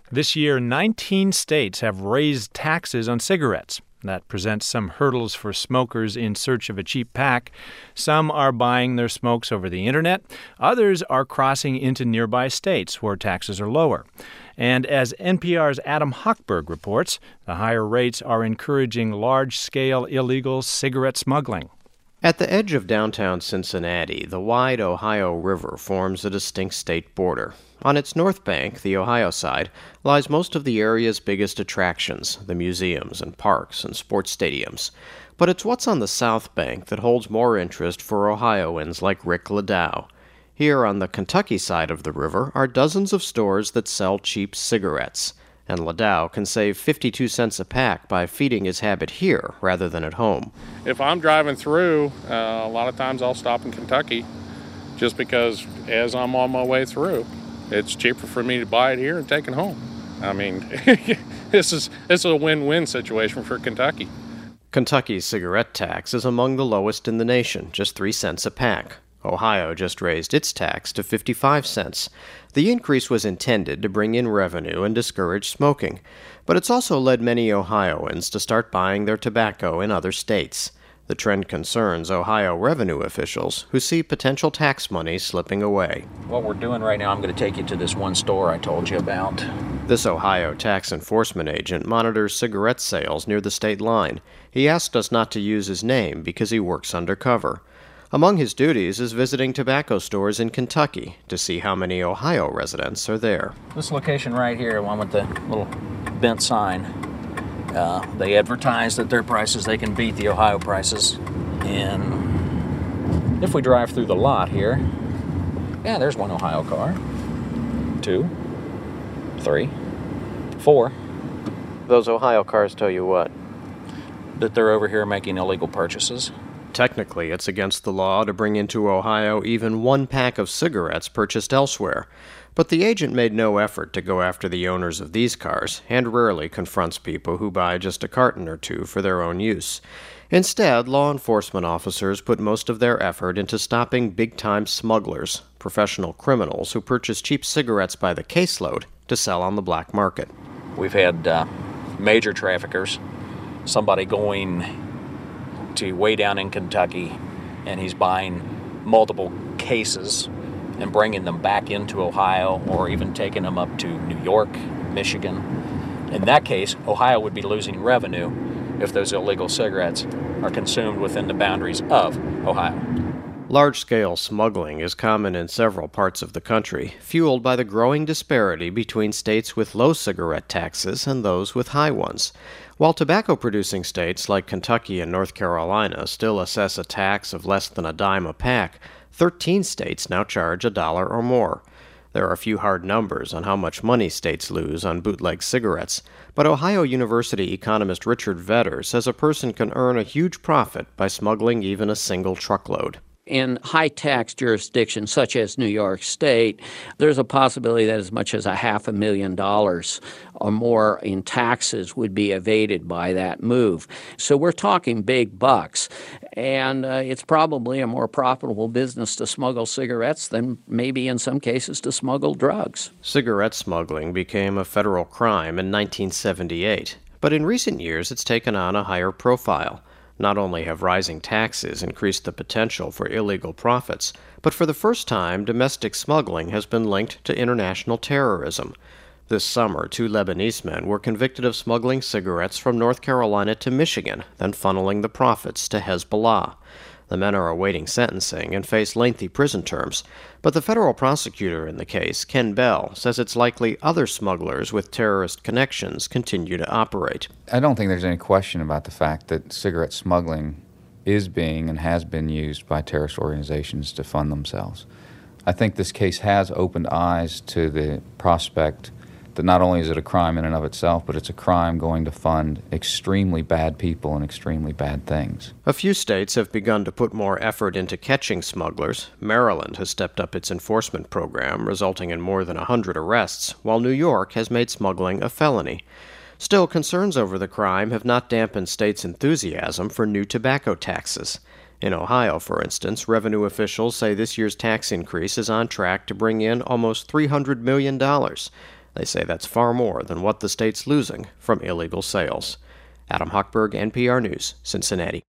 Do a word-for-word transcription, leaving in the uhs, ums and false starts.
This year, nineteen states have raised taxes on cigarettes. That presents some hurdles for smokers in search of a cheap pack. Some are buying their smokes over the internet. Others are crossing into nearby states where taxes are lower. And as N P R's Adam Hochberg reports, the higher rates are encouraging large-scale illegal cigarette smuggling. At the edge of downtown Cincinnati, the wide Ohio River forms a distinct state border. On its north bank, the Ohio side, lies most of the area's biggest attractions, the museums and parks and sports stadiums. But it's what's on the south bank that holds more interest for Ohioans like Rick Ladow. Here on the Kentucky side of the river are dozens of stores that sell cheap cigarettes, and Ladow can save fifty-two cents a pack by feeding his habit here rather than at home. If I'm driving through, uh, a lot of times I'll stop in Kentucky just because as I'm on my way through, it's cheaper for me to buy it here and take it home. I mean, this is this is a win-win situation for Kentucky. Kentucky's cigarette tax is among the lowest in the nation, just three cents a pack. Ohio just raised its tax to fifty-five cents. The increase was intended to bring in revenue and discourage smoking, but it's also led many Ohioans to start buying their tobacco in other states. The trend concerns Ohio revenue officials who see potential tax money slipping away. What we're doing right now, I'm going to take you to this one store I told you about. This Ohio tax enforcement agent monitors cigarette sales near the state line. He asked us not to use his name because he works undercover. Among his duties is visiting tobacco stores in Kentucky to see how many Ohio residents are there. This location right here, one with the little bent sign, uh, they advertise that their prices, they can beat the Ohio prices. And if we drive through the lot here, yeah, there's one Ohio car. Two, three, four. Those Ohio cars tell you what? That they're over here making illegal purchases. Technically, it's against the law to bring into Ohio even one pack of cigarettes purchased elsewhere. But the agent made no effort to go after the owners of these cars, and rarely confronts people who buy just a carton or two for their own use. Instead, law enforcement officers put most of their effort into stopping big-time smugglers, professional criminals who purchase cheap cigarettes by the caseload to sell on the black market. We've had uh, major traffickers, somebody going to way down in Kentucky, and he's buying multiple cases and bringing them back into Ohio, or even taking them up to New York, Michigan. In that case, Ohio would be losing revenue if those illegal cigarettes are consumed within the boundaries of Ohio. Large-scale smuggling is common in several parts of the country, fueled by the growing disparity between states with low cigarette taxes and those with high ones. While tobacco-producing states like Kentucky and North Carolina still assess a tax of less than a dime a pack, thirteen states now charge a dollar or more. There are few hard numbers on how much money states lose on bootleg cigarettes, but Ohio University economist Richard Vedder says a person can earn a huge profit by smuggling even a single truckload. In high-tax jurisdictions such as New York State, there's a possibility that as much as a half a million dollars or more in taxes would be evaded by that move. So we're talking big bucks, and uh, it's probably a more profitable business to smuggle cigarettes than maybe in some cases to smuggle drugs. Cigarette smuggling became a federal crime in nineteen seventy-eight, but in recent years it's taken on a higher profile. Not only have rising taxes increased the potential for illegal profits, but for the first time, domestic smuggling has been linked to international terrorism. This summer, two Lebanese men were convicted of smuggling cigarettes from North Carolina to Michigan, then funneling the profits to Hezbollah. The men are awaiting sentencing and face lengthy prison terms, but the federal prosecutor in the case, Ken Bell, says it's likely other smugglers with terrorist connections continue to operate. I don't think there's any question about the fact that cigarette smuggling is being and has been used by terrorist organizations to fund themselves. I think this case has opened eyes to the prospect that not only is it a crime in and of itself, but it's a crime going to fund extremely bad people and extremely bad things. A few states have begun to put more effort into catching smugglers. Maryland has stepped up its enforcement program, resulting in more than one hundred arrests, while New York has made smuggling a felony. Still, concerns over the crime have not dampened states' enthusiasm for new tobacco taxes. In Ohio, for instance, revenue officials say this year's tax increase is on track to bring in almost three hundred million dollars. They say that's far more than what the state's losing from illegal sales. Adam Hochberg, N P R News, Cincinnati.